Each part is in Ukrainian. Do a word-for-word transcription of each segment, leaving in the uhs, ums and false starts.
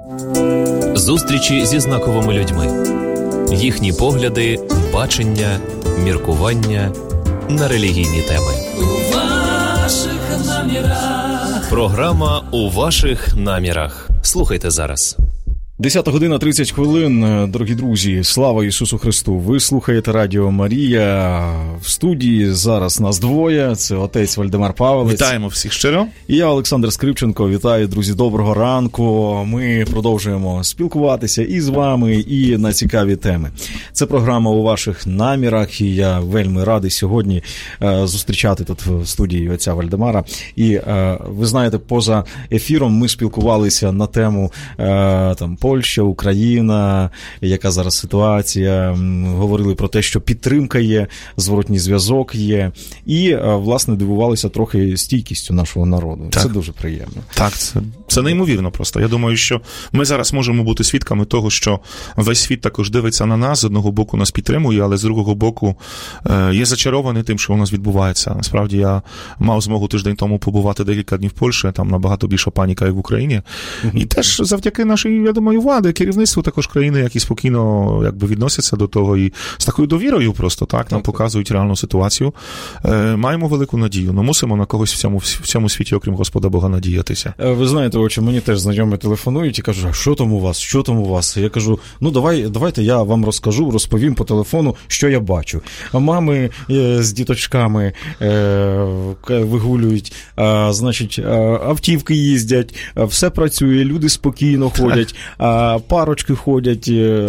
Зустрічі зі знаковими людьми. Їхні погляди, бачення, міркування на релігійні теми. У ваших намірах. Програма «У ваших намірах». Слухайте зараз. десята година тридцять хвилин, дорогі друзі, слава Ісусу Христу. Ви слухаєте Радіо Марія. В студії зараз нас двоє, це отець Вальдемар Павелець. Вітаємо всіх щиро. І я, Олександр Скрипченко. Вітаю, друзі, доброго ранку. Ми продовжуємо спілкуватися і з вами, і на цікаві теми. Це програма «У ваших намірах», і я вельми радий сьогодні е, зустрічати тут в студії отця Вальдемара. І е, ви знаєте, поза ефіром ми спілкувалися на тему е, там, Польща, Україна, яка зараз ситуація, говорили про те, що підтримка є, зворотній зв'язок є, і, власне, дивувалися трохи стійкістю нашого народу. Так. Це дуже приємно. Так, це, це неймовірно просто. Я думаю, що ми зараз можемо бути свідками того, що весь світ також дивиться на нас, з одного боку нас підтримує, але з другого боку є зачарований тим, що у нас відбувається. Насправді, я мав змогу тиждень тому побувати декілька днів в Польщі, там набагато більша паніка, як в Україні. Mm-hmm. І теж завдяки нашій, я думаю, влади, керівництву також країни, які спокійно якби відносяться до того і з такою довірою просто, так, нам показують реальну ситуацію. Е, маємо велику надію, але мусимо на когось в цьому, в цьому світі, окрім Господа Бога, надіятися. Ви знаєте, отче, мені теж знайомі телефонують і кажуть, а що там у вас, що там у вас? Я кажу, ну давай, давайте я вам розкажу, розповім по телефону, що я бачу. Мами е, з діточками е, вигулюють, а, значить, автівки їздять, все працює, люди спокійно ходять, а парочки ходять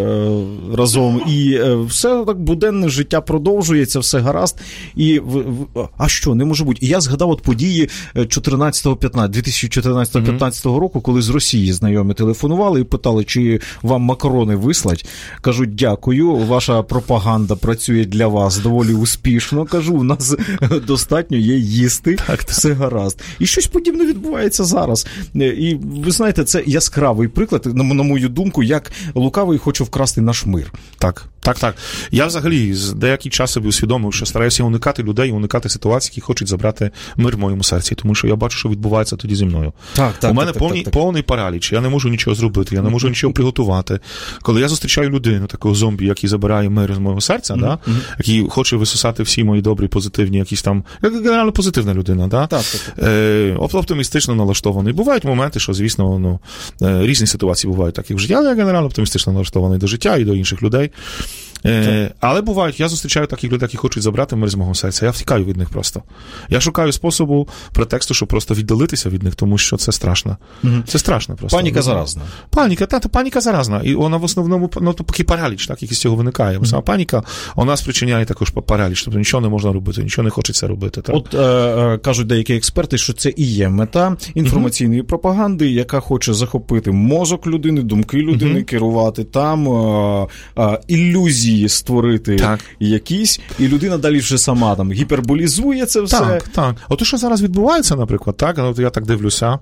разом, і все так буденне життя продовжується, все гаразд. І, а що, не може бути? І я згадав от події чотирнадцятого п'ятнадцятого дві тисячі чотирнадцятого п'ятнадцятого року, коли з Росії знайомі телефонували і питали, чи вам макарони вислать. Кажуть, дякую, ваша пропаганда працює для вас доволі успішно. Кажу, у нас достатньо є їсти, так, так. Все гаразд. І щось подібне відбувається зараз. І ви знаєте, це яскравий приклад, на мою думку, як лукавий хоче вкрасти наш мир. Так, так, так. Я взагалі з деякий час собі усвідомив, що стараюся уникати людей, уникати ситуацій, які хочуть забрати мир в моєму серці, тому що я бачу, що відбувається тоді зі мною. Так, так, У мене так, повний, так, так. повний параліч, я не можу нічого зробити, я не можу нічого приготувати. Коли я зустрічаю людину, такого зомбі, який забирає мир з мого серця, mm-hmm. да, який хоче висосати всі мої добрі, позитивні, якісь там, як генерально позитивна людина, да? так, так, так. Е, оптимістично налаштований. Бувають моменти, що, звісно, ну, різні ситуації бувають так, як в житті, але я генерально оптимістично налаштований до життя і до інших людей. Е, але бувають, я зустрічаю таких людей, які хочуть забрати мир з мого серця. Я втікаю від них просто. Я шукаю способу, претексту, щоб просто віддалитися від них, тому що це страшно. Угу. Це страшно просто. Паніка заразна. Паніка, та, та паніка заразна. І вона в основному, ну, такий параліч, так, який з цього виникає. Угу. Сама паніка, вона спричиняє також параліч, тобто нічого не можна робити, нічого не хочеться робити. Так? От е, кажуть деякі експерти, що це і є мета інформаційної угу. пропаганди, яка хоче захопити мозок людини, думки людини, угу. керувати там, е, е, ілюзії створити так. якісь, і людина далі вже сама там гіперболізує це все. Так, так. От що зараз відбувається, наприклад, так, от я так дивлюся,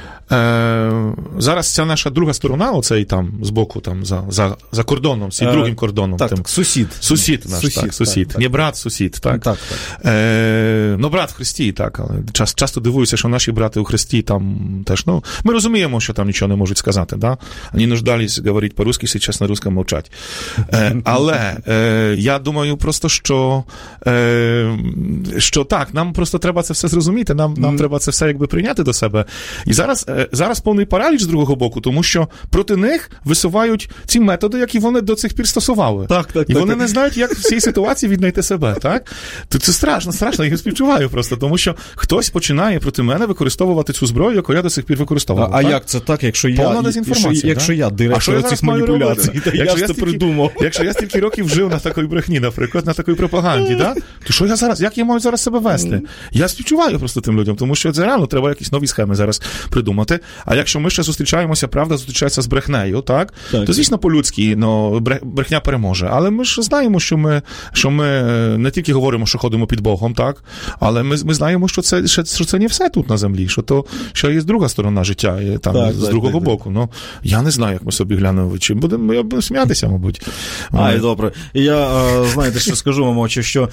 Е, зараз ця наша друга сторона, оцей там збоку, там за, за, за кордоном, цей е, другим кордоном. Так, тим, так, сусід. Сусід наш, сусід, так, сусід. Так, не брат, сусід, так. так, так. Е, ну, брат в Христі, так, але час, часто дивуюся, що наші брати у Христі там теж, ну, ми розуміємо, що там нічого не можуть сказати, да? Вони нуждались говорити по-русски, зараз на русском мовчать. Е, але е, я думаю просто, що, е, що так, нам просто треба це все зрозуміти, нам, нам mm. треба це все якби прийняти до себе. І зараз Зараз повний параліч з другого боку, тому що проти них висувають ці методи, які вони до цих пір стосували. Так, так, і вони так, не знають, як в цій ситуації віднайти себе, так? То це страшно, страшно, я їх співчуваю просто, тому що хтось починає проти мене використовувати цю зброю, яку я до сих пір використовував. А, а як це так, якщо я, повна дезінформація, якщо, якщо я директор цих маніпуляцій, то я ж це придумав. Якщо я стільки років жив на такій брехні, наприклад, на такій пропаганді, да? То що я зараз, як я маю зараз себе вести? Я співчуваю просто тим людям, тому що це реально треба якісь нові схеми зараз придумати. А якщо ми ще зустрічаємося, правда зустрічається з брехнею, так? так. То, звісно, по-людськи, ну, брехня переможе. Але ми ж знаємо, що ми, що ми не тільки говоримо, що ходимо під Богом, так? Але ми, ми знаємо, що це, що це не все тут на землі, що то що є друга сторона життя, там, так, з так, другого так, боку. Так. Ну, я не знаю, як ми собі глянемо в очі. Будемо, я буду сміятися, мабуть. Ай, добре. Я, знаєте, що скажу вам, очі, що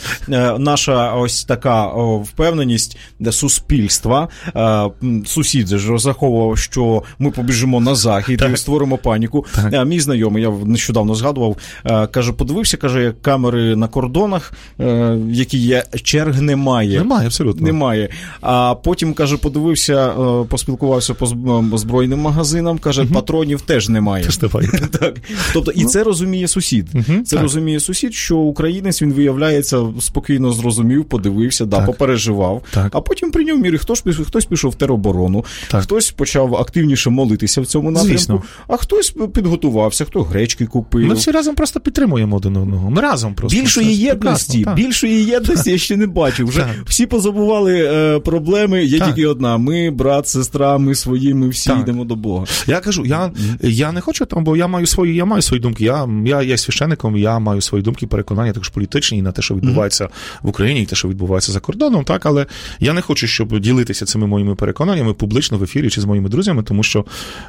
наша ось така впевненість суспільства, сусід же заходить розраховував, що ми побіжимо на захід так. і створимо паніку. Так. Мій знайомий, я нещодавно згадував, каже, подивився, каже, як камери на кордонах, які є, черг немає. Немає, абсолютно. Немає. А потім, каже, подивився, поспілкувався по збройним магазинам, каже, угу. патронів теж немає. Теж немає. Так. Тобто, і це розуміє сусід. Угу. Це так. розуміє сусід, що українець, він виявляється, спокійно зрозумів, подивився, да, попереживав, так. а потім прийняв міри. Хтось, хтось пішов в тероборону, так. хтось почав активніше молитися в цьому напрямку, Звісно. а хтось підготувався, хто гречки купив. Ми всі разом просто підтримуємо один одного. Ми разом просто. Більшої єдності, більшої єдності я ще не бачив. Вже так. всі позабували е, проблеми, є так. тільки одна. Ми, брат, сестра, ми свої, ми всі так. йдемо до Бога. Я кажу, я, mm-hmm. я не хочу там, бо я маю свої, я маю свої думки. Я, я є священником, я маю свої думки, переконання, також політичні, і на те, що відбувається mm-hmm. в Україні, і те, що відбувається за кордоном, так, але я не хочу, щоб ділитися цими моїми переконаннями публічно в ефірі чи з моїми друзями, тому що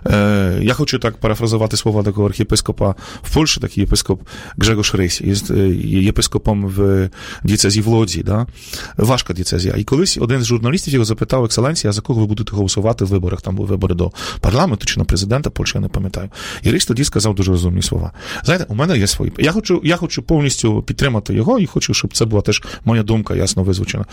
е, я хочу так парафразувати слова такого архієпископа в Польщі, такий єпископ Grzegorz Ryś, є єпископом в дієцезії в Лодзі, да? Важка дієцезія. І колись один з журналістів його запитав: екселенція, за кого ви будете голосувати в виборах? Там були вибори до парламенту чи на президента Польщі, я не пам'ятаю. І Ryś тоді сказав дуже розумні слова. Знаєте, у мене є свої. Я хочу, я хочу повністю підтримати його і хочу, щоб це була теж моя думка ясно визвучена.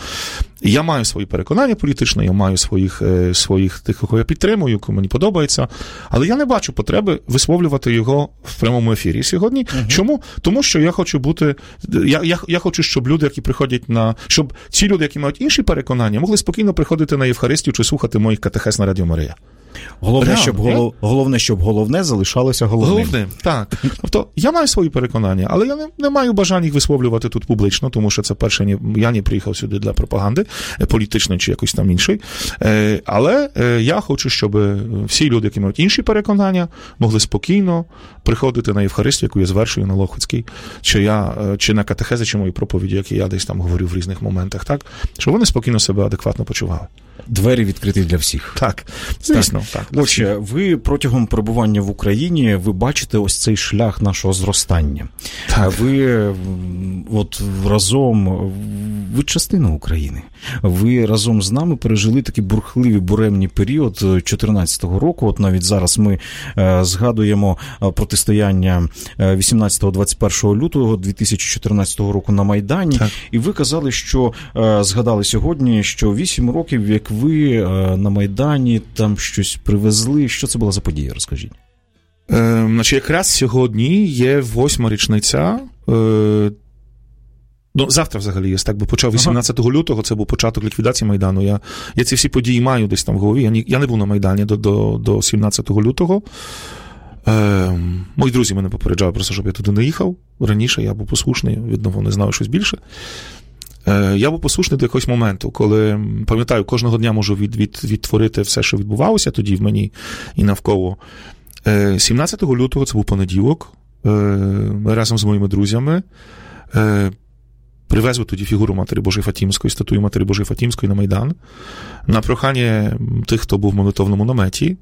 Я маю свої переконання політичні, я маю своїх, е, своїх тих, кого я підтримую, кому мені подобається, але я не бачу потреби висловлювати його в прямому ефірі сьогодні. Uh-huh. Чому? Тому що я хочу бути, я, я, я хочу, щоб люди, які приходять на, щоб ці люди, які мають інші переконання, могли спокійно приходити на Євхаристію чи слухати моїх катехез на Радіо Марія. Головне, Реально, щоб голов... головне, щоб головне залишалося головним. Головним, так. Тобто, я маю свої переконання, але я не, не маю бажання їх висловлювати тут публічно, тому що це перше, не, я не приїхав сюди для пропаганди, політичної чи якоїсь там іншої. Е, але е, я хочу, щоб всі люди, які мають інші переконання, могли спокійно приходити на Євхаристію, яку я звершую на Лохвицькій, чи, я, чи на катехези, чи мої проповіді, які я десь там говорю в різних моментах, так? Щоб вони спокійно себе адекватно почували. Двері відкриті для всіх. Так, звісно. Так. Так. Отже, ви протягом перебування в Україні, ви бачите ось цей шлях нашого зростання. Так. Ви от разом, ви частина України. Ви разом з нами пережили такий бурхливий, буремний період чотирнадцятого року. От навіть зараз ми е, згадуємо протистояння вісімнадцятого-двадцять першого лютого дві тисячі чотирнадцятого року на Майдані. Так. І ви казали, що, е, згадали сьогодні, що вісім років, як ви е, на Майдані там щось привезли. Що це була за подія? Розкажіть. Е, значить, якраз сьогодні є восьма річниця. Е, ну, завтра взагалі є, так би почав вісімнадцятого лютого, це був початок ліквідації Майдану. Я, я ці всі події маю десь там в голові. Я, ні, я не був на Майдані до, до, до сімнадцятого лютого. Е, мої друзі мене попереджали просто, щоб я туди не їхав. Раніше я був послушний, відново не знаю щось більше. Я був послушний до якогось моменту, коли, пам'ятаю, кожного дня можу від, від, відтворити все, що відбувалося тоді в мені і навколо. сімнадцятого лютого, це був понеділок, ми разом з моїми друзями привезли тоді фігуру Матері Божої Фатімської, статую Матері Божої Фатімської на Майдан, на прохання тих, хто був в молитовному наметі.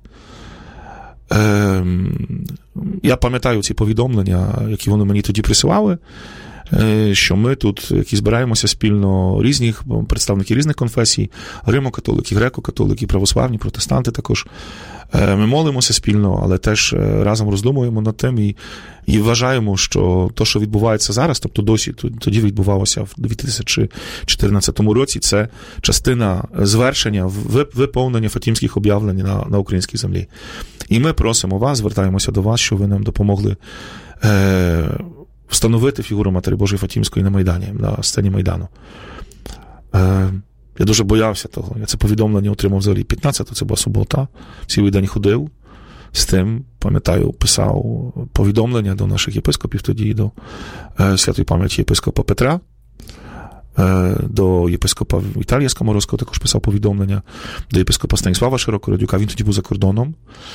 Я пам'ятаю ці повідомлення, які вони мені тоді присилали, що ми тут, які збираємося спільно, різних представники різних конфесій, римо-католики, греко-католики, православні, протестанти також. Ми молимося спільно, але теж разом роздумуємо над тим і, і вважаємо, що те, що відбувається зараз, тобто досі тоді відбувалося в дві тисячі чотирнадцятому році, це частина звершення, виповнення фатімських об'явлень на, на українській землі. І ми просимо вас, звертаємося до вас, щоб ви нам допомогли е, встановити фігуру Матері Божої Фатімської на Майдані, на сцені Майдану. Е, я дуже боявся того. Я це повідомлення отримав взагалі п'ятнадцятого, це була субота. Цілий день ходив з тим, пам'ятаю, писав повідомлення до наших єпископів тоді, до е, святої пам'яті єпископа Петра, е, до єпископа Віталія Скоморозького також писав повідомлення, до єпископа Станіслава Широкородюка, він тоді був за кордоном.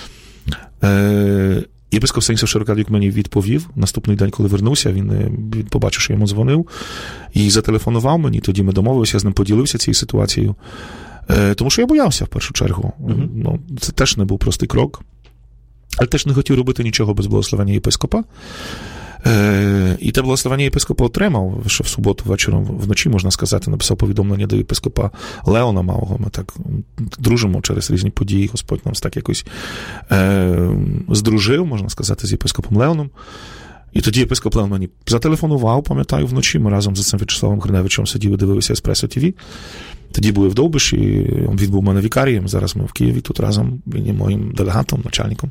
Е, Єпископ Станіслав Широкородюк мені відповів. Наступний день, коли вернувся, він, він побачив, що йому дзвонив, і зателефонував мені. Тоді ми домовилися, я з ним поділився цією ситуацією. Е, тому що я боявся, в першу чергу. Uh-huh. Ну, це теж не був простий крок. Але теж не хотів робити нічого без благословення єпископа. Е, і те благословення єпископа отримав, що в суботу вечором, вночі, можна сказати, написав повідомлення до єпископа Леона Мавого. Ми так дружимо через різні події. Господь нам так якось е, здружив, можна сказати, з єпископом Леоном. І тоді єпископ Леон мені зателефонував, пам'ятаю, вночі. Ми разом з цим В'ячеславом Гриневичем сиділи, дивилися Еспресо ТВ. Тоді були в Довбиші, він був у мене вікарієм, зараз ми в Києві тут разом, він є моїм делегатом, начальником.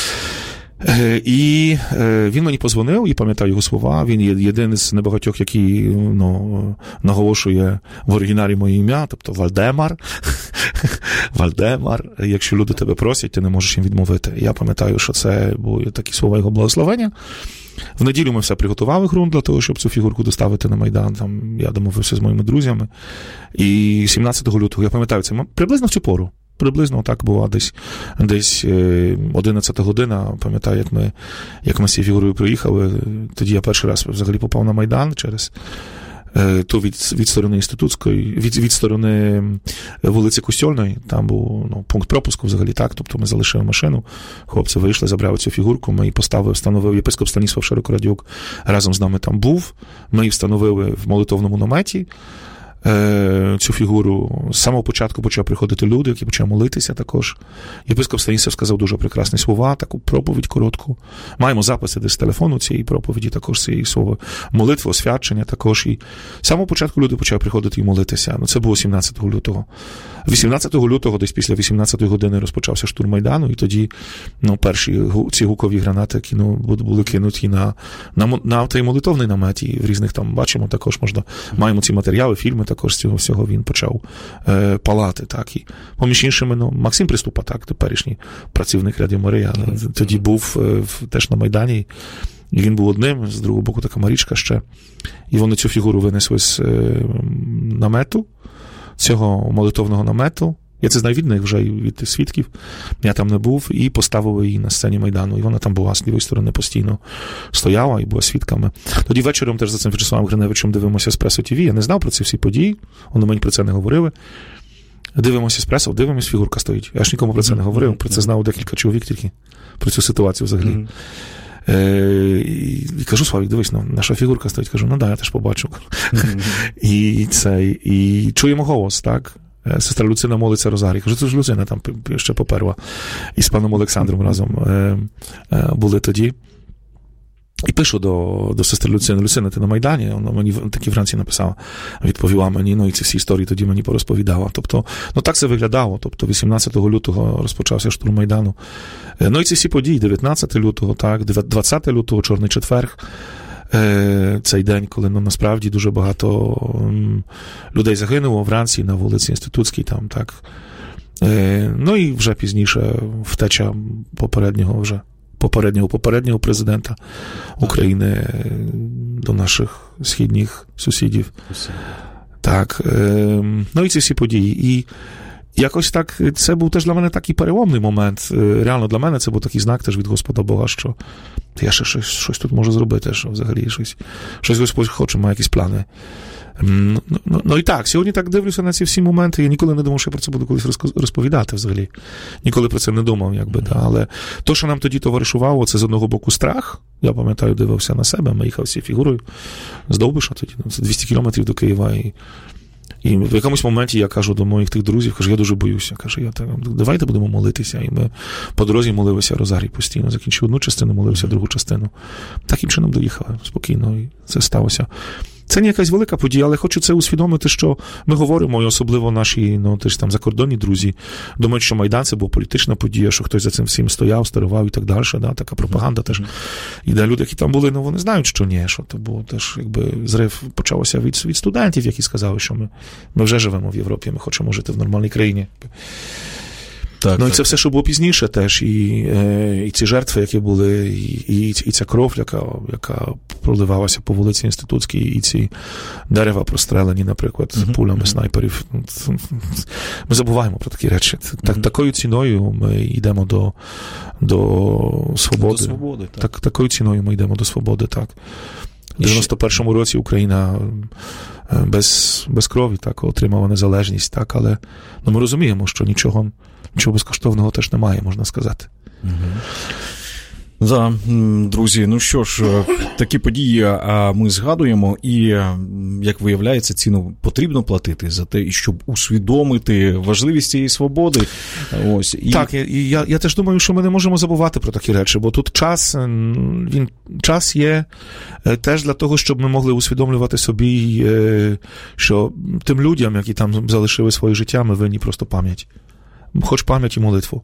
І він мені позвонив, і пам'ятаю його слова, він є єдиний з небагатьох, який ну, наголошує в оригіналі моє ім'я, тобто Вальдемар. Вальдемар, якщо люди тебе просять, ти не можеш їм відмовити. Я пам'ятаю, що це були такі слова його благословення. В неділю ми все приготували ґрунт для того, щоб цю фігурку доставити на Майдан. Там я домовився з моїми друзями. І сімнадцятого лютого, я пам'ятаю, це приблизно в цю пору. Приблизно так була десь, десь одинадцята година, пам'ятаю, як ми, як ми з цією фігурою приїхали. Тоді я перший раз взагалі попав на Майдан через то від, від сторони Інститутської, від, від сторони вулиці Костьольної, там був ну, пункт пропуску взагалі так, тобто ми залишили машину, хлопці вийшли, забрали цю фігурку, ми її поставили, встановив, єпископ Станіслав Широкорадюк разом з нами там був, ми її встановили в молитовному наметі, цю фігуру. З самого початку почав приходити люди, які почали молитися також. Єпископ Станіслав сказав дуже прекрасні слова, таку проповідь коротку. Маємо записи десь з телефону цієї проповіді, також цієї слова молитви, освячення також. І з самого початку люди почали приходити і молитися. Ну, це було сімнадцятого лютого. вісімнадцятого лютого, десь після вісімнадцятої години розпочався штурм Майдану, і тоді ну, перші ці гукові гранати кину, були кинуті на, на, на той молитовний намет, і в різних там бачимо також можна, маємо ці матеріали, фільми також з цього всього він почав е, палати, так, і поміж іншими, ну, Максим Приступа, так, теперішній працівник Радіо Марія, mm-hmm. тоді був е, теж на Майдані, і він був одним, з другого боку така Марічка ще, і вони цю фігуру винесли з е, намету, цього молитовного намету, я це знаю від них вже, від свідків, я там не був, і поставили її на сцені Майдану, і вона там була з лівої сторони постійно стояла і була свідками. Тоді вечором теж за цим В'ячеславом Гриневичем дивимося Еспресо ТВ, я не знав про ці всі події, вони мені про це не говорили. Дивимося Еспресо, дивимося, фігурка стоїть. Я ж нікому про це не говорив, про це знав декілька чоловік тільки, про цю ситуацію взагалі. Mm-hmm. Е, і, і кажу, Славік, дивись, ну, наша фігурка стоїть. Кажу, ну да, я теж побачу. Mm-hmm. і, це, і чуємо голос, так? Сестра Люцина молиться Розарій. Кажу, це ж Люцина там ще поперла. І з паном Олександром разом е, е, були тоді. І пишу до, до сестри Люцини. Люцина, ти на Майдані? Вона мені такі вранці написала, відповіла мені, ну і ці всі історії тоді мені порозповідала. Тобто, ну так це виглядало. Тобто, вісімнадцятого лютого розпочався штурм Майдану. Ну і ці всі події, дев'ятнадцятого лютого, так, двадцятого лютого, Чорний четверг, цей день, коли ну, насправді дуже багато людей загинуло вранці на вулиці Інститутській, там, так. Ну і вже пізніше втеча попереднього вже попереднього попереднього президента України до наших східних сусідів. Так. Ну і ці всі події. І якось так, це був теж для мене такий переломний момент. Реально для мене це був такий знак теж від Господа Бога, що я ще щось, щось тут можу зробити, що взагалі щось, щось Господь хоче, має якісь плани. Ну, ну, ну і так, сьогодні так дивлюся на ці всі моменти, я ніколи не думав, що я про це буду колись розповідати взагалі. Ніколи про це не думав, якби, mm-hmm. та, але то, що нам тоді товаришувало, це з одного боку страх. Я пам'ятаю, дивився на себе, ми їхали всі фігурою з Довбиша тоді, це двісті кілометрів до Києва, і І в якомусь моменті я кажу до моїх тих друзів, кажу, я дуже боюся. Кажу, я так, давайте будемо молитися. І ми по дорозі молилися Розарій постійно. Закінчив одну частину, молився другу частину. Таким чином доїхали спокійно, і це сталося. Це не якась велика подія, але хочу це усвідомити, що ми говоримо, і особливо наші, ну, теж там закордонні друзі, думають, що Майдан це була політична подія, що хтось за цим всім стояв, старував і так далі, да, така пропаганда теж. І де люди, які там були, ну, вони знають, що ні, що це було теж, якби, зрив почався від, від студентів, які сказали, що ми, ми вже живемо в Європі, ми хочемо жити в нормальній країні. Так, ну, так. І це все, що було пізніше теж, і, і ці жертви, які були, і, і, і ця кров, яка, яка проливалася по вулиці Інститутській, і ці дерева прострелені, наприклад, uh-huh. пулями uh-huh. снайперів. Ми забуваємо про такі речі. Так, uh-huh. Такою ціною ми йдемо до, до свободи. До свободи, так. Так, такою ціною ми йдемо до свободи, так. У дев'яносто першому році Україна без, без крові так, отримала незалежність, так, але ну, ми розуміємо, що нічого Нічого безкоштовного теж немає, можна сказати. Угу. Да, друзі, ну що ж, такі події ми згадуємо, і, як виявляється, ціну потрібно платити за те, щоб усвідомити важливість цієї свободи. Ось. І... Так, і я, я теж думаю, що ми не можемо забувати про такі речі, бо тут час, він, час є теж для того, щоб ми могли усвідомлювати собі, що тим людям, які там залишили своє життя, ми винні просто пам'ять. Хоч пам'ять і молитву.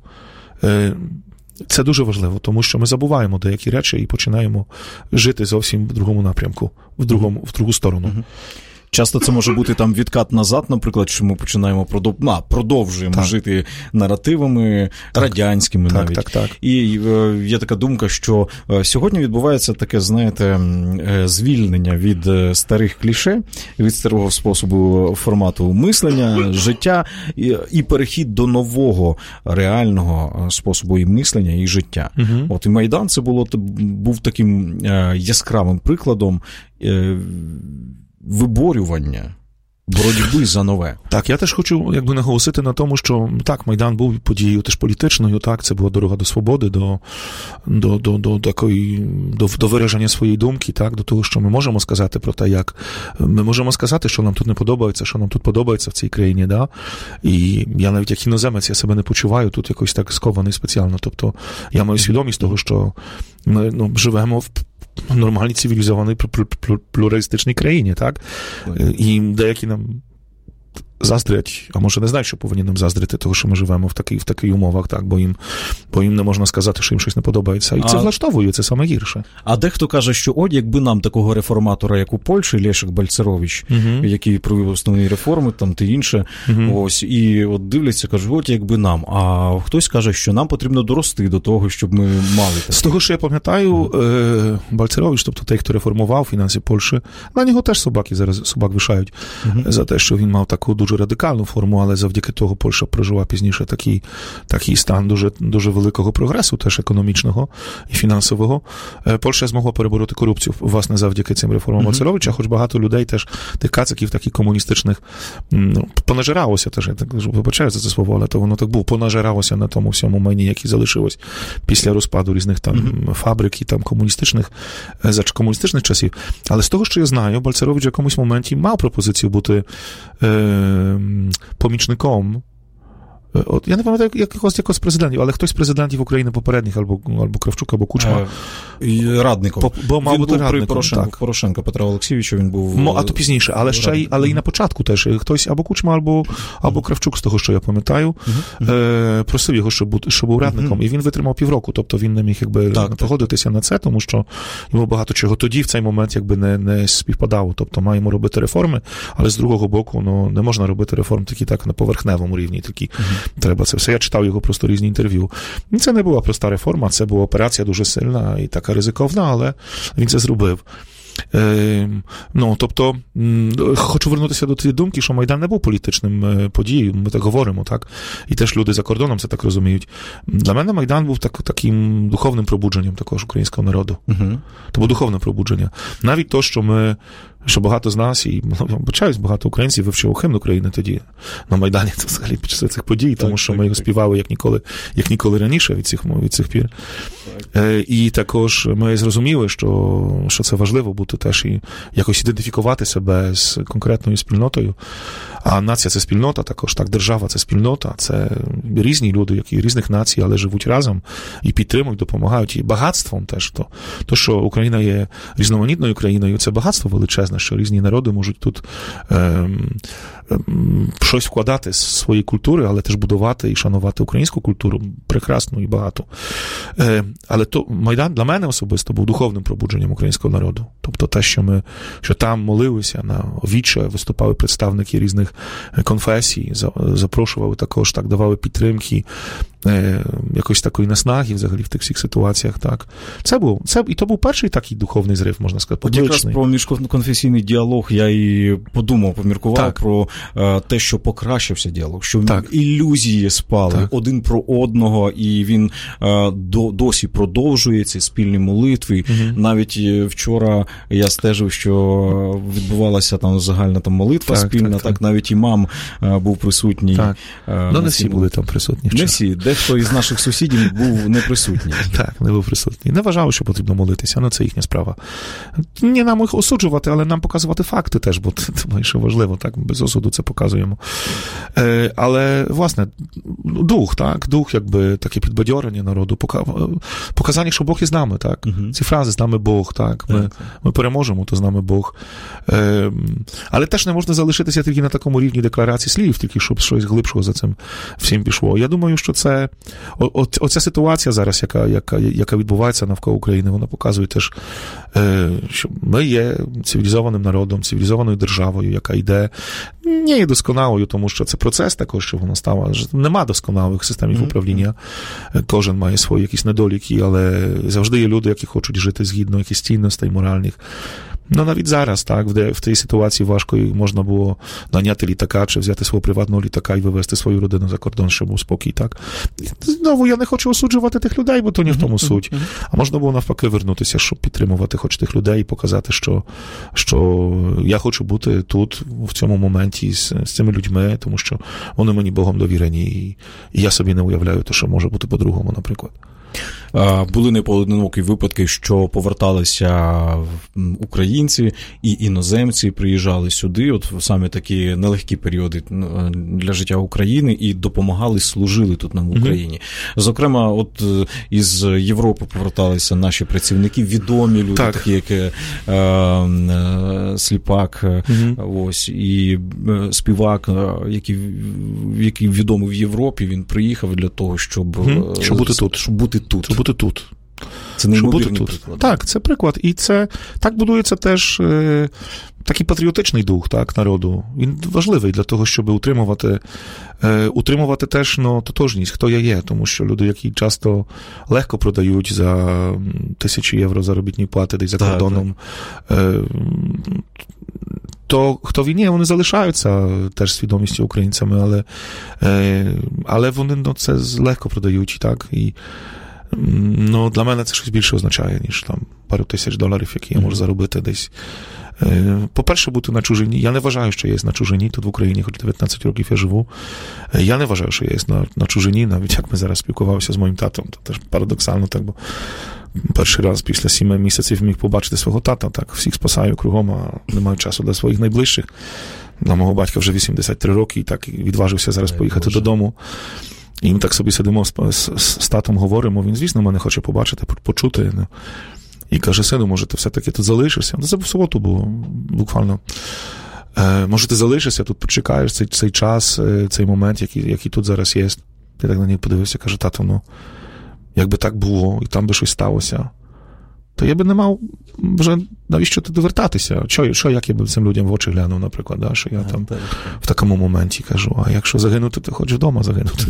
Це дуже важливо, тому що ми забуваємо деякі речі і починаємо жити зовсім в другому напрямку, в другому, в другу сторону. Часто це може бути там відкат назад, наприклад, що ми починаємо продов... а, продовжуємо так. жити наративами так. радянськими так, навіть. Так, так. І е, є така думка, що е, сьогодні відбувається таке, знаєте, е, звільнення від е, старих кліше, від старого способу формату мислення, життя і, і перехід до нового реального способу і мислення, і життя. Угу. От і Майдан це було, був таким е, яскравим прикладом е, виборювання, боротьби за нове. Так, я теж хочу якби наголосити на тому, що так, Майдан був подією теж політичною, так, це була дорога до свободи, до, до, до, до такої, до, до вираження своєї думки, так, до того, що ми можемо сказати про те, як ми можемо сказати, що нам тут не подобається, що нам тут подобається в цій країні, да, і я навіть як іноземець, я себе не почуваю тут якось так скований спеціально, тобто я маю свідомість того, що ми, ну, живемо в нормальній цивілізованій плюралістичній країні, так? І деякі нам заздрять, а може не знають, що повинні нам заздрити, того, що ми живемо в таких в таких умовах, так, бо їм, бо їм не можна сказати, що їм щось не подобається. І а... це влаштовує, це саме гірше. А дехто каже, що от якби нам такого реформатора, як у Польщі, Лешек Бальцерович, uh-huh. який провів основні реформи, там те інше, uh-huh. ось, і от дивляться, кажуть, от якби нам. А хтось каже, що нам потрібно дорости до того, щоб ми мали таке. З того, що я пам'ятаю, uh-huh. Бальцерович, тобто той, хто реформував фінанси Польщі, на нього теж собаки зараз собак вишають uh-huh. за те, що він мав таку дуже радикальну форму, але завдяки того Польща прожила пізніше такий, такий стан дуже, дуже великого прогресу, теж економічного і фінансового. Польща змогла перебороти корупцію, власне, завдяки цим реформам Бальцеровича, mm-hmm. хоч багато людей теж, тих кациків таких комуністичних, ну, понажиралося теж, я так вибачаю за це слово, але то воно так було, понажиралося на тому всьому майні, який залишилось після розпаду різних там mm-hmm. фабрик і там комуністичних, за комуністичних часів. Але з того, що я знаю, Бальцерович в якомусь моменті мав пропозицію бути е, помічником. От, я не пам'ятаю якогось, якогось президентів, але хтось з президентів України попередніх, або, або Кравчук, або Кучма. Е, радником. По, бо мав він бути був радником, при Порошенко, Порошенка Петра Олексійовича, він був... Ну, а то пізніше, але ще й, але і на початку теж. Хтось або Кучма, або, або Кравчук, з того, що я пам'ятаю, uh-huh. е, просив його, щоб, щоб був радником. Uh-huh. І він витримав півроку, тобто він не міг якби так, погодитися так. на це, тому що йому багато чого тоді в цей момент якби не, не співпадало. Тобто маємо робити реформи, але з другого боку, ну, не можна робити реформ такі так на поверхневому рівні, такі. Uh-huh. Треба це все. Я читав його просто різні інтерв'ю. Це не була проста реформа, це була операція дуже сильна і така ризиковна, але він це зробив. Е, ну, тобто, хочу вернутися до тієї думки, що Майдан не був політичним подією, ми так говоримо, так? І теж люди за кордоном це так розуміють. Для мене Майдан був так, таким духовним пробудженням також українського народу. Uh-huh. То було духовне пробудження. Навіть то, що ми що багато з нас, і, вибачаюсь, багато українців вивчили химн України тоді на Майдані, це взагалі під час цих подій, тому так, що так, ми його так. співали як ніколи, як ніколи раніше від цих, від цих пір. Е, і також ми зрозуміли, що, що це важливо бути теж і якось ідентифікувати себе з конкретною спільнотою. А нація – це спільнота, також так, держава – це спільнота, це різні люди, які різних націй, але живуть разом і підтримують, допомагають, і багатством теж. То, то що Україна є різноманітною країною, це багатство величезне, що різні народи можуть тут е, е, щось вкладати з своєї культури, але теж будувати і шанувати українську культуру прекрасну і багато. Е, але то Майдан для мене особисто був духовним пробудженням українського народу. Тобто те, що ми, що там молилися на віче, виступали представники різних конфесій, запрошували також, так, давали підтримки, е, якоїсь такої наснаги взагалі в тих всіх ситуаціях, так. Це був, це, і то був перший такий духовний зрив, можна сказати, публічний. От якраз про міжконфесійний діалог я і подумав, поміркував так. про е, те, що покращився діалог, що так. ілюзії спали так. один про одного, і він е, до, досі продовжує ці спільні молитви. Угу. Навіть вчора я стежив, що відбувалася там загальна там молитва так, спільна, так, так, так навіть імам е, був присутній. Так. Е, ну, не всі були там присутні вчора. Не всі, дехто із наших сусідів був не присутній. Так, не був присутній. Не вважав, що потрібно молитися, ну це їхня справа. Не нам їх осуджувати, але нам показувати факти теж, бо це що важливо, так, без осуду це показуємо. Е, але, власне, дух, так, дух, якби таке підбадьорення народу, показання, що Бог із нами, так. Uh-huh. Ці фрази «з нами Бог», так, ми, uh-huh. ми переможемо, то з нами Бог. Е, але теж не можна залишитися тільки на такому рівні декларації слів, тільки щоб щось глибшого за цим всім пішло. Я думаю, що це, о, о, оця ситуація зараз, яка, яка, яка відбувається навколо України, вона показує теж, е, що ми є цивілізованим народом, цивілізованою державою, яка йде, не є досконалою, тому що це процес також, що воно стало. Нема досконалих системів mm-hmm. управління. Кожен має свої якісь недоліки, але завжди є люди, які хочуть жити згідно якихось цінностей моральних. Ну, навіть зараз, так, в, де, в тій ситуації важко можна було наняти літака, чи взяти свого приватного літака і вивезти свою родину за кордон, щоб був спокій, так. Знову, я не хочу осуджувати тих людей, бо то не в тому суть. А можна було навпаки вернутися, щоб підтримувати хоч тих людей і показати, що, що я хочу бути тут, в цьому моменті, з, з цими людьми, тому що вони мені Богом довірені, і, і я собі не уявляю те, що може бути по-другому, наприклад. Були непоодинокі випадки, що поверталися українці і іноземці, приїжджали сюди, от саме такі нелегкі періоди для життя України, і допомагали, служили тут нам в Україні. Mm-hmm. Зокрема, от із Європи поверталися наші працівники, відомі люди, так. такі як е, е, Сліпак, mm-hmm. ось, і Співак, який, який відомий в Європі, він приїхав для того, щоб, mm-hmm. щоб бути тут. Щоб бути тут. Щоб бути тут. Це неймовірний приклад. Так, це приклад. І це так будується теж е, такий патріотичний дух, так, народу. Він важливий для того, щоб утримувати, е, утримувати теж, ну, тотожність, хто я є. Тому що люди, які часто легко продають за тисячі євро заробітні плати десь за так, кордоном, так. Е, то хто він є, вони залишаються теж свідомістю українцями, але, е, але вони, ну, це легко продають, так, і ну, для мене це щось більше означає, ніж там пару тисяч доларів, які я можу заробити десь. По-перше, бути на чужині. Я не вважаю, що я є на чужині тут в Україні, хоч дев'ятнадцять років я живу. Я не вважаю, що я є на, на чужині, навіть як ми зараз спілкувалися з моїм татом, то теж парадоксально так, бо перший раз після сіми місяців міг побачити свого тата, так, всіх спасаю кругом, а не маю часу для своїх найближчих. Для мого батька вже вісімдесят три роки, і так відважився зараз Ай, поїхати Боже. додому. І ми так собі сидимо з, з, з татом, говоримо, він, звісно, мене хоче побачити, почути. Ну. І каже, сину, може, ти все-таки тут залишишся? Ну, це в суботу було, буквально. Е, може, ти залишишся, тут почекаєш цей, цей час, цей момент, який, який тут зараз є. Ти так на ній подивився, каже, тато, ну, якби так було, і там би щось сталося, то я би не мав вже навіщо туди вертатися? Що, що як я б цим людям в очі глянув, наприклад, да? Що я там в такому моменті кажу, а якщо загинути, то хоч вдома загинути.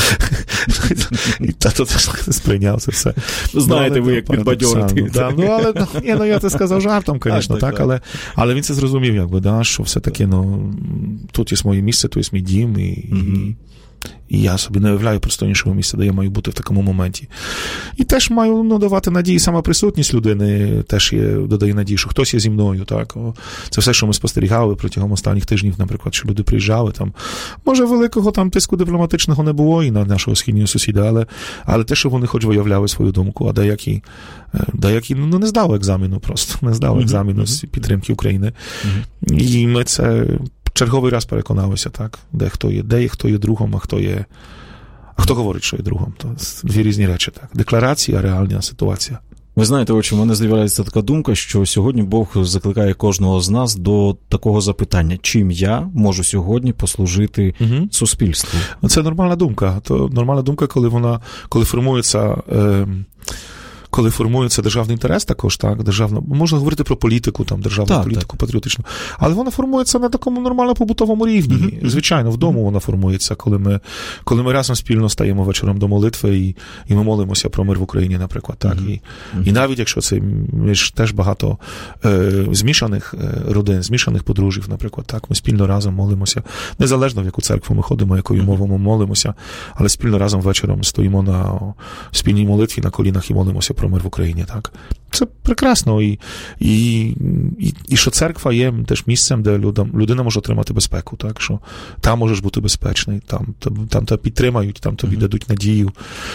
І тато теж сприйняв це все. Знаєте ви, як підбадьорити. Ну, але ну, я це сказав жартом, звісно, так, але, але він це зрозумів, якби, да, що все-таки, ну, тут є моє місце, тут є мій дім, і, і І я собі не уявляю пристойнішого місця, де я маю бути в такому моменті. І теж маю, ну, давати надії, сама присутність людини теж є, додає надії, що хтось є зі мною, так. Це все, що ми спостерігали протягом останніх тижнів, наприклад, що люди приїжджали там. Може, великого там тиску дипломатичного не було і на нашого східного сусіда, але, але те, що вони хоч виявляли свою думку, а деякі, деякі ну, не здали екзамену просто, не здали екзамену з підтримки України. І ми це черговий раз переконалися, так, де хто є, де є, хто є другом, а хто є, а хто говорить, що є другом. То дві різні речі, так. Декларація, реальна ситуація. Ви знаєте, отче, в мене з'являється така думка, що сьогодні Бог закликає кожного з нас до такого запитання, чим я можу сьогодні послужити угу. суспільству? Це нормальна думка. То нормальна думка, коли вона, коли формується... Е, коли формується державний інтерес також, так, державна, можна говорити про політику, там, державну так, політику, так. патріотичну, але вона формується на такому нормально побутовому рівні. Mm-hmm. Звичайно, вдома mm-hmm. вона формується, коли ми, коли ми разом спільно стаємо вечором до молитви і, і ми молимося про мир в Україні, наприклад, так, mm-hmm. І, mm-hmm. і навіть якщо це між теж багато е, змішаних е, родин, змішаних подружжів, наприклад, так, ми спільно разом молимося, незалежно в яку церкву ми ходимо, якою mm-hmm. мовою ми молимося, але спільно разом вечором стоїмо на спільній молитві на колінах і молимося про мир в Україні, так. це прекрасно. І, і, і, і що церква є теж місцем, де людям, людина може отримати безпеку, так, що там можеш бути безпечний, там, там, там тебе підтримають, там тобі mm-hmm. дадуть надію.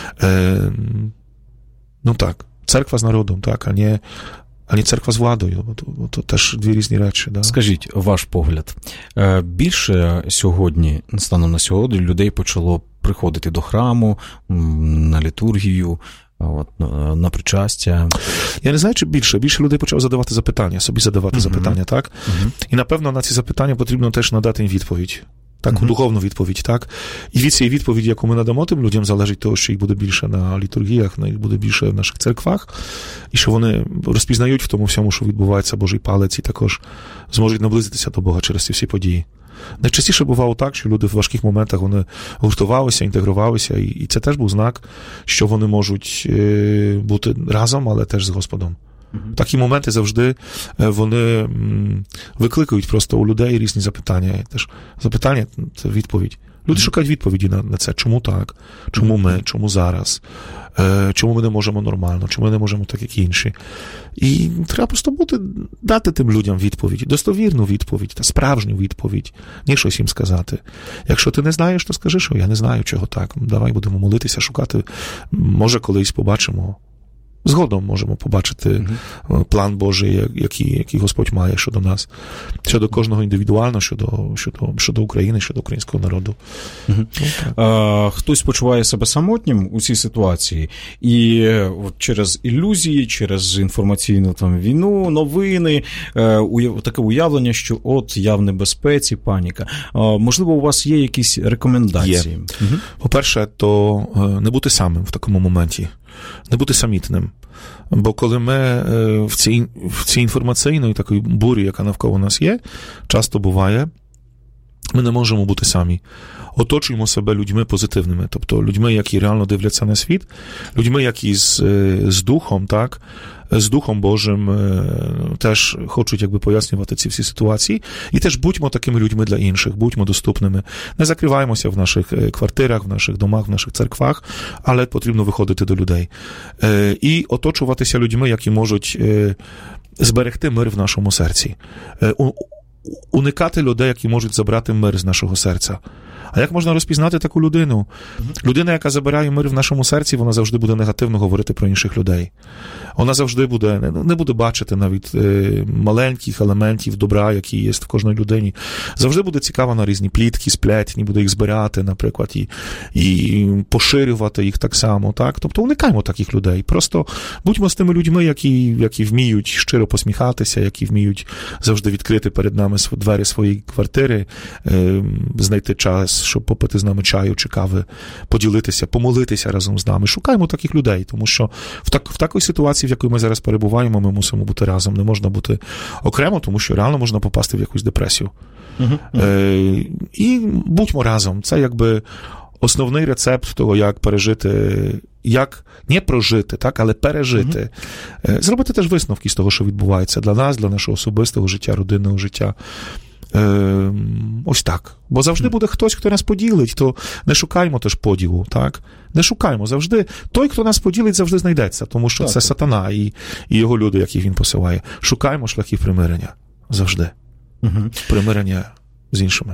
Е, ну так, церква з народом, так, а не, а не церква з владою. Бо то теж дві різні речі. Да? Скажіть, ваш погляд, більше сьогодні, станом на сьогодні, людей почало приходити до храму, на літургію, от, на причастя? Я не знаю, чи більше. Більше людей почав задавати запитання, собі задавати uh-huh. запитання, так? Uh-huh. І, напевно, на ці запитання потрібно теж надати їм відповідь. Так, uh-huh. духовну відповідь, так? І від цієї відповіді, яку ми надамо тим людям, залежить того, що їх буде більше на літургіях, їх буде більше в наших церквах, і що вони розпізнають в тому всьому, що відбувається Божий палець, і також зможуть наблизитися до Бога через ці всі події. Найчастіше бувало так, що люди в важких моментах вони гуртувалися, інтегрувалися, і, і це теж був знак, що вони можуть е, бути разом, але теж з Господом. Mm-hmm. Такі моменти завжди вони викликають просто у людей різні запитання. І теж запитання – це відповідь. Люди mm-hmm. шукають відповіді на, на це. Чому так? Чому mm-hmm. ми? Чому зараз? Е, чому ми не можемо нормально? Чому ми не можемо так, як інші? І треба просто бути, дати тим людям відповідь. Достовірну відповідь, та справжню відповідь. Не щось їм сказати. Якщо ти не знаєш, то скажи, що я не знаю, чого так. Давай будемо молитися, шукати. Може, колись побачимо. Згодом можемо побачити mm-hmm. план Божий, який, який Господь має щодо нас, щодо кожного індивідуально, щодо, щодо, щодо України, щодо українського народу. Mm-hmm. А, хтось почуває себе самотнім у цій ситуації, і от через ілюзії, через інформаційну там війну, новини, уяв, таке уявлення, що от я в небезпеці, паніка. А, можливо, у вас є якісь рекомендації? Є. Mm-hmm. По-перше, то не бути самим в такому моменті. Не бути самітним. Бо коли ми в цій, в цій інформаційної такої бурі, яка навколо нас є, часто буває, ми не можемо бути самі. Оточуємо себе людьми позитивними, тобто людьми, які реально дивляться на світ, людьми, які з, з духом, так, з Духом Божим теж хочуть якби пояснювати ці всі ситуації. І теж будьмо такими людьми для інших, будьмо доступними. Не закриваємося в наших квартирах, в наших домах, в наших церквах, але потрібно виходити до людей. І оточуватися людьми, які можуть зберегти мир в нашому серці. Уникати людей, які можуть забрати мир з нашого серця. А як можна розпізнати таку людину? Людина, яка забирає мир в нашому серці, вона завжди буде негативно говорити про інших людей. Вона завжди буде, не буде бачити навіть е, маленьких елементів добра, які є в кожній людині. Завжди буде цікава на різні плітки, сплетні, буде їх збирати, наприклад, і, і поширювати їх так само. Так? Тобто уникаймо таких людей. Просто будьмо з тими людьми, які, які вміють щиро посміхатися, які вміють завжди відкрити перед нами двері своєї квартири, е, знайти час, щоб попити з нами чаю чи кави, поділитися, помолитися разом з нами. Шукаємо таких людей, тому що в, так, в такій ситуації, в якій ми зараз перебуваємо, ми мусимо бути разом. Не можна бути окремо, тому що реально можна попасти в якусь депресію. Uh-huh. Е, і будьмо разом. Це якби основний рецепт того, як пережити, як не прожити, так, але пережити. Uh-huh. Зробити теж висновки з того, що відбувається для нас, для нашого особистого життя, родинного життя. Е, ось так. Бо завжди буде хтось, хто нас поділить, то не шукаємо теж поділу, так? Не шукаємо завжди. Той, хто нас поділить, завжди знайдеться, тому що так, це сатана і, і його люди, яких він посилає. Шукаємо шляхів примирення. Завжди. Угу. Примирення з іншими.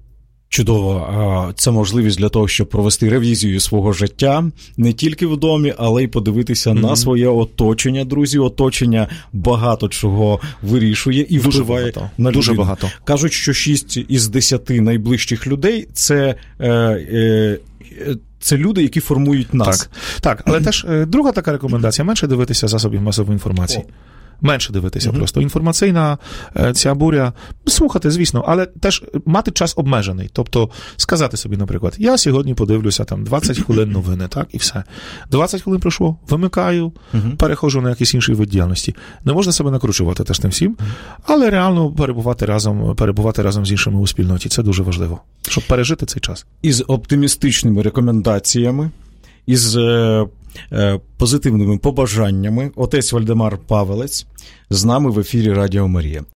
Чудово. Це можливість для того, щоб провести ревізію свого життя не тільки в домі, але й подивитися mm-hmm. на своє оточення, друзі. Оточення багато чого вирішує і дуже впливає багато. на людину. Дуже багато. Кажуть, що шість із десяти найближчих людей – це... Е, е, Це люди, які формують нас. Так, так. Але теж друга така рекомендація – менше дивитися засобів масової інформації. О. Менше дивитися mm-hmm. просто. Інформаційна ця буря, слухати, звісно, але теж мати час обмежений. Тобто сказати собі, наприклад, я сьогодні подивлюся там двадцять хвилин новини, так, і все. двадцять хвилин пройшло, вимикаю, mm-hmm. переходжу на якийсь інший вид діяльності. Не можна себе накручувати теж тим всім, але реально перебувати разом, перебувати разом з іншими у спільноті. Це дуже важливо, щоб пережити цей час. Із оптимістичними рекомендаціями, із е, е, позитивними побажаннями отець Вальдемар Павелець з нами в ефірі Радіо Марія.